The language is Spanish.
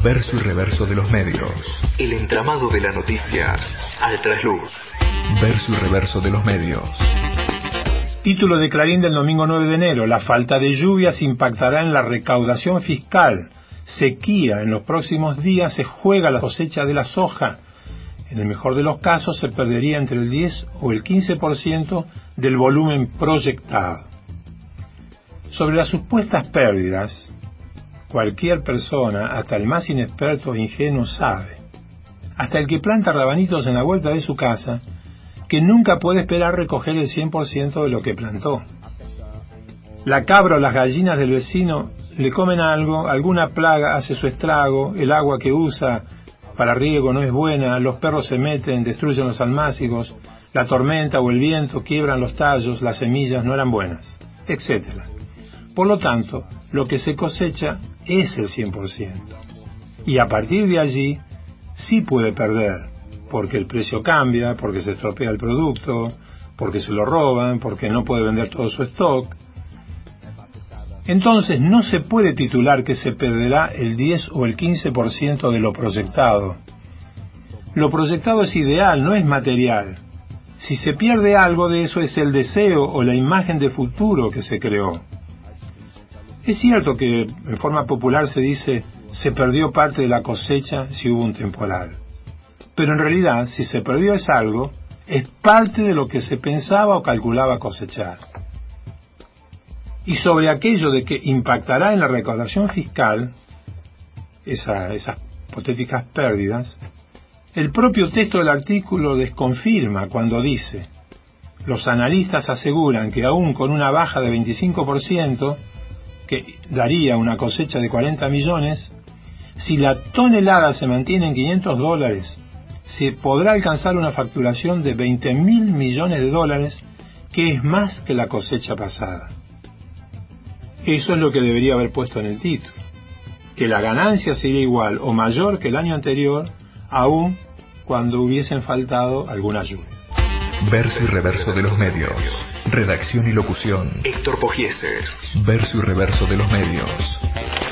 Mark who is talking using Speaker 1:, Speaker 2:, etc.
Speaker 1: Verso y reverso de los medios. El entramado de la noticia al trasluz. Verso y reverso de los medios.
Speaker 2: Título de Clarín del domingo 9 de enero. La falta de lluvias impactará en la recaudación fiscal. Sequía. En los próximos días se juega la cosecha de la soja. En el mejor de los casos se perdería entre el 10 o el 15% del volumen proyectado. Sobre las supuestas pérdidas, cualquier persona, hasta el más inexperto e ingenuo, sabe, hasta el que planta rabanitos en la vuelta de su casa, que nunca puede esperar recoger el 100% de lo que plantó. La cabra o las gallinas del vecino le comen algo, alguna plaga hace su estrago, el agua que usa para riego no es buena, los perros se meten, destruyen los almácigos, la tormenta o el viento quiebran los tallos, las semillas no eran buenas, etc. Por lo tanto, lo que se cosecha es el 100%. Y a partir de allí, sí puede perder, porque el precio cambia, porque se estropea el producto, porque se lo roban, porque no puede vender todo su stock. Entonces no se puede titular que se perderá el 10 o el 15% de lo proyectado. Lo proyectado es ideal, no es material. Si se pierde algo de eso es el deseo o la imagen de futuro que se creó. Es cierto que en forma popular se dice se perdió parte de la cosecha si hubo un temporal. Pero en realidad, si se perdió es algo, es parte de lo que se pensaba o calculaba cosechar. Y sobre aquello de que impactará en la recaudación fiscal, esas hipotéticas pérdidas, el propio texto del artículo desconfirma cuando dice: los analistas aseguran que aún con una baja de 25%, que daría una cosecha de 40 millones, si la tonelada se mantiene en $500, se podrá alcanzar una facturación de $20.000 millones, que es más que la cosecha pasada. Eso es lo que debería haber puesto en el título, que la ganancia sería igual o mayor que el año anterior, aun cuando hubiesen faltado alguna lluvia.
Speaker 1: Verso y reverso de los medios. Redacción y locución: Héctor Pogiese. Verso y reverso de los medios.